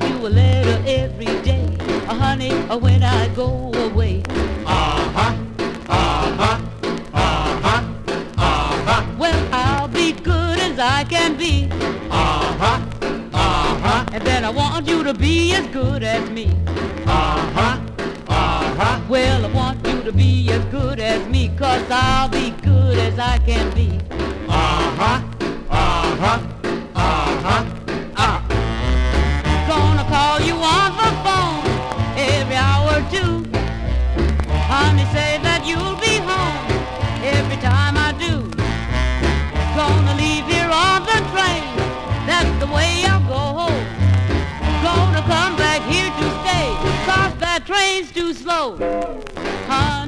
you a letter every day, honey, when I go away. Well, I'll be good as I can be. And then I want you to be as good as me. Well, I want you to be as good as me, 'cause I'll be good as I can be. Gonna call you on the phone every hour or two. Honey, say that you'll be home every time I do. Gonna leave here on the train, that's the way I'll go home. Gonna come back here to stay, 'cause that train's too slow. Honey,